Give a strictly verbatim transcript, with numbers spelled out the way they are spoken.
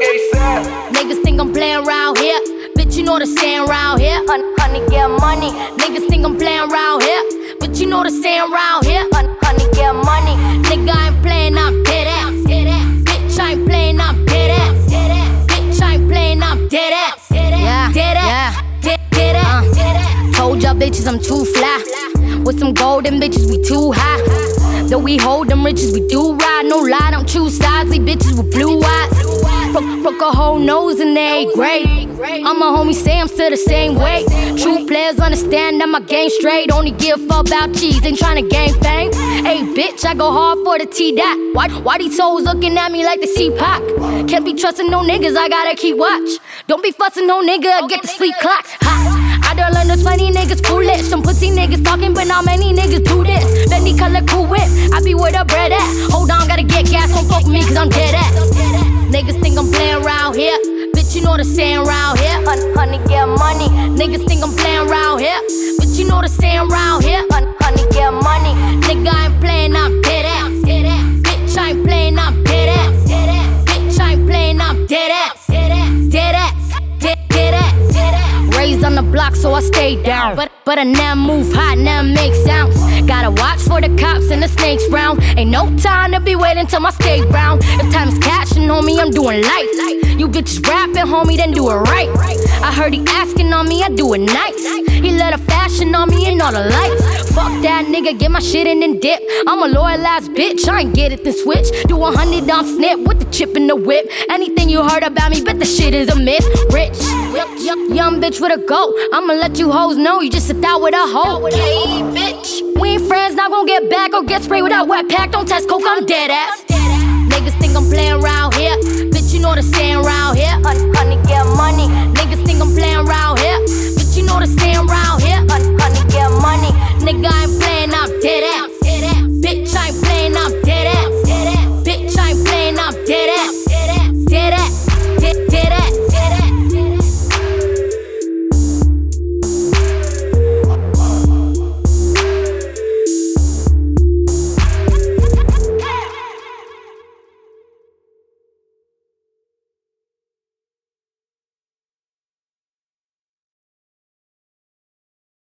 Niggas think I'm playing around here. Bitch, you know the saying around here. Hun- honey, get money. Niggas think I'm playing around here. Bitch, you know the saying around here. Hun- honey, get money. Nigga, I ain't playing, I'm dead ass. Bitch, I ain't playing, I'm dead ass. Bitch, I ain't playing, I'm dead ass. Yeah, dead ass. Dead, dead ass. Uh, told y'all bitches I'm too fly. With some golden bitches, we too high. Though we hold them riches, we do ride. No lie, don't choose sides. These bitches with blue eyes. Broke, broke a whole nose in the eighth grade. All my homies say I'm still the same way. True players understand that my game straight. Only give a fuck about cheese, ain't tryna gain fame. Hey bitch, I go hard for the T-Dot. Why, why these hoes looking at me like the C-Pac? Can't be trusting no niggas, I gotta keep watch. Don't be fussing no nigga, I get the sleep clocks. Ha. I done learned those funny niggas foolish. Some pussy niggas talking, but not many niggas do this. Bendy color cool whip, I be where the bread at. Hold on, gotta get gas, don't fuck with me cause I'm dead ass. Niggas think I'm playing around here. Bitch, you know the saying around here. Hun- honey, get money. Niggas think I'm playing around here. Bitch, you know the saying around here. Hun- honey, get money. Nigga, I ain't playing, I'm dead ass. Bitch, I ain't playing, I'm dead ass. Bitch, I ain't playing, I'm dead ass. Dead ass. Dead, dead ass. Raised on the block, so I stay down. But but I never move hot, never make sounds. Gotta watch for the cops and the snakes round. Ain't no time to be waiting till my stay round. If time's cashing, homie, I'm doing life. You bitches rapping, homie, then do it right. I heard he asking on me, I do it nice. He let a fashion on me and all the lights. Fuck that nigga, get my shit in and dip. I'm a loyal ass bitch, I ain't get it then switch. Do a hundred on snip with the chip in the whip. Anything you heard about me, bet the shit is a myth. Rich, young bitch with a go. I'ma let you hoes know you just sit out with a hoe. Hey, bitch, we ain't friends, not gon' get back or get sprayed without wet pack. Don't test coke, I'm dead ass. Niggas think I'm playing around here. Bitch, you know the saying around here. Hun- honey, get money. Niggas think I'm playing around here. Bitch, you know the saying around here. Hun- honey, get money. Nigga, I ain't playing, I'm dead ass. Bitch, I ain't playing, I'm dead ass. Bitch, I ain't playing, I'm dead ass. Dead ass.